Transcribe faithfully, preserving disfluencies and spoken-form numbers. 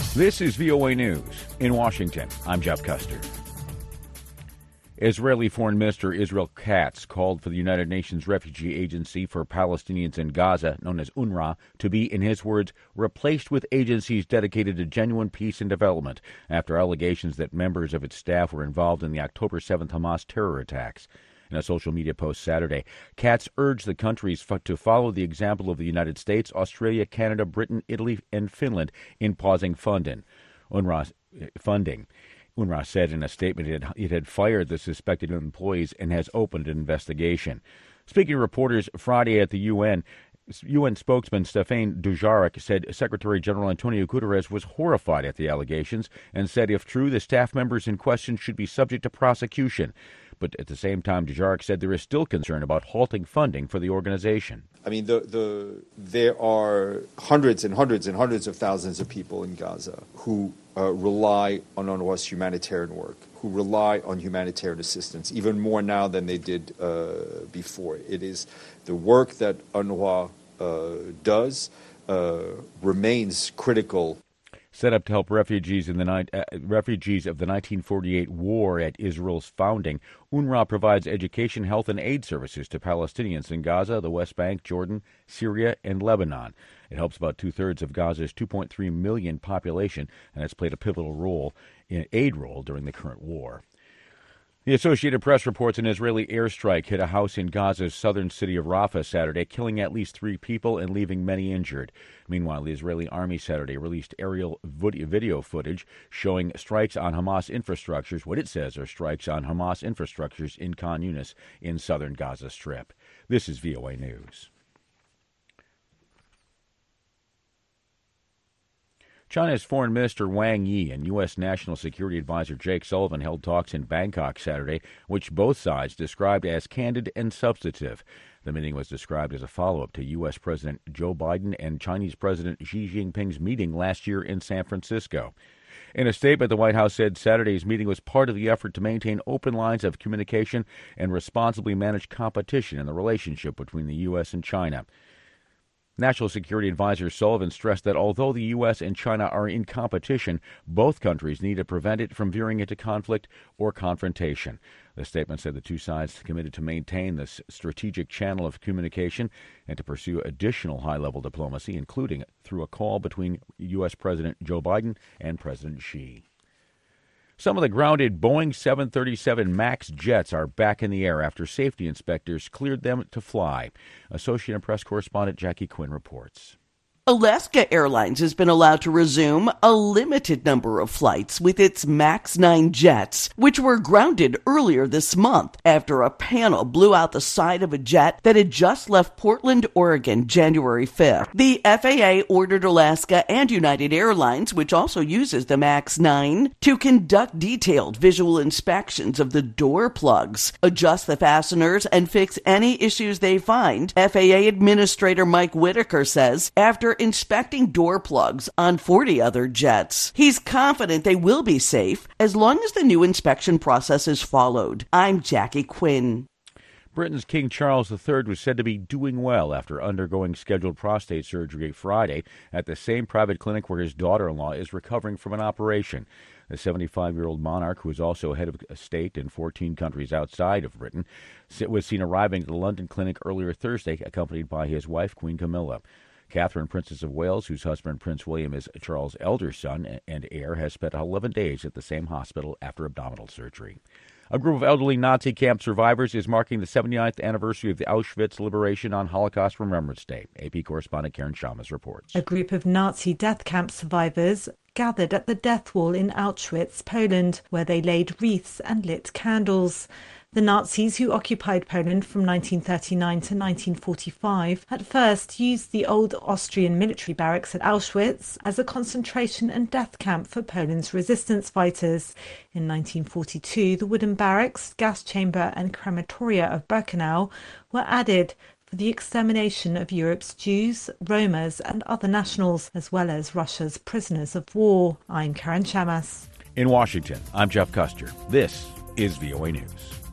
This is V O A News. In Washington, I'm Jeff Custer. Israeli Foreign Minister Israel Katz called for the United Nations Refugee Agency for Palestinians in Gaza, known as UNRWA, to be, in his words, replaced with agencies dedicated to genuine peace and development after allegations that members of its staff were involved in the October seventh Hamas terror attacks. In a social media post Saturday, Katz urged the countries f- to follow the example of the United States, Australia, Canada, Britain, Italy, and Finland in pausing funding. UNRWA funding. UNRWA said in a statement it had, it had fired the suspected employees and has opened an investigation. Speaking to reporters Friday at the U N, U N spokesman Stéphane Dujarric said Secretary General Antonio Guterres was horrified at the allegations and said if true, the staff members in question should be subject to prosecution. But at the same time, Dujarric said there is still concern about halting funding for the organization. I mean, the, the, there are hundreds and hundreds and hundreds of thousands of people in Gaza who uh, rely on UNRWA's humanitarian work, who rely on humanitarian assistance, even more now than they did uh, before. It is the work that UNRWA uh, does uh, remains critical. Set up to help refugees in the ni- uh, refugees of the nineteen forty-eight war at Israel's founding, UNRWA provides education, health, and aid services to Palestinians in Gaza, the West Bank, Jordan, Syria, and Lebanon. It helps about two-thirds of Gaza's two point three million population, and has played a pivotal role in aid role during the current war. The Associated Press reports an Israeli airstrike hit a house in Gaza's southern city of Rafah Saturday, killing at least three people and leaving many injured. Meanwhile, the Israeli army Saturday released aerial video footage showing strikes on Hamas infrastructures, what it says are strikes on Hamas infrastructures in Khan Yunis in southern Gaza Strip. This is V O A News. China's Foreign Minister Wang Yi and U S. National Security Advisor Jake Sullivan held talks in Bangkok Saturday, which both sides described as candid and substantive. The meeting was described as a follow-up to U S. President Joe Biden and Chinese President Xi Jinping's meeting last year in San Francisco. In a statement, the White House said Saturday's meeting was part of the effort to maintain open lines of communication and responsibly manage competition in the relationship between the U S and China. National Security Advisor Sullivan stressed that although the U S and China are in competition, both countries need to prevent it from veering into conflict or confrontation. The statement said the two sides committed to maintain this strategic channel of communication and to pursue additional high-level diplomacy, including through a call between U S. President Joe Biden and President Xi. Some of the grounded Boeing seven thirty-seven MAX jets are back in the air after safety inspectors cleared them to fly. Associated Press correspondent Jackie Quinn reports. Alaska Airlines has been allowed to resume a limited number of flights with its MAX nine jets, which were grounded earlier this month after a panel blew out the side of a jet that had just left Portland, Oregon, January fifth. The F A A ordered Alaska and United Airlines, which also uses the MAX nine, to conduct detailed visual inspections of the door plugs, adjust the fasteners, and fix any issues they find. F A A Administrator Mike Whitaker says after inspecting door plugs on forty other jets, he's confident they will be safe as long as the new inspection process is followed. I'm Jackie Quinn. Britain's King Charles the Third was said to be doing well after undergoing scheduled prostate surgery Friday at the same private clinic where his daughter-in-law is recovering from an operation. The seventy-five-year-old monarch, who is also head of state in fourteen countries outside of Britain, was seen arriving at the London clinic earlier Thursday, accompanied by his wife, Queen Camilla. Catherine, Princess of Wales, whose husband Prince William is Charles' elder son and heir, has spent eleven days at the same hospital after abdominal surgery. A group of elderly Nazi camp survivors is marking the seventy-ninth anniversary of the Auschwitz liberation on Holocaust Remembrance Day. A P correspondent Karen Shamas reports. A group of Nazi death camp survivors gathered at the death wall in Auschwitz, Poland, where they laid wreaths and lit candles. The Nazis, who occupied Poland from nineteen thirty-nine to nineteen forty-five, at first used the old Austrian military barracks at Auschwitz as a concentration and death camp for Poland's resistance fighters. In nineteen forty-two, the wooden barracks, gas chamber and crematoria of Birkenau were added for the extermination of Europe's Jews, Romas and other nationals, as well as Russia's prisoners of war. I'm Karen Shamas. In Washington, I'm Jeff Custer. This is V O A News.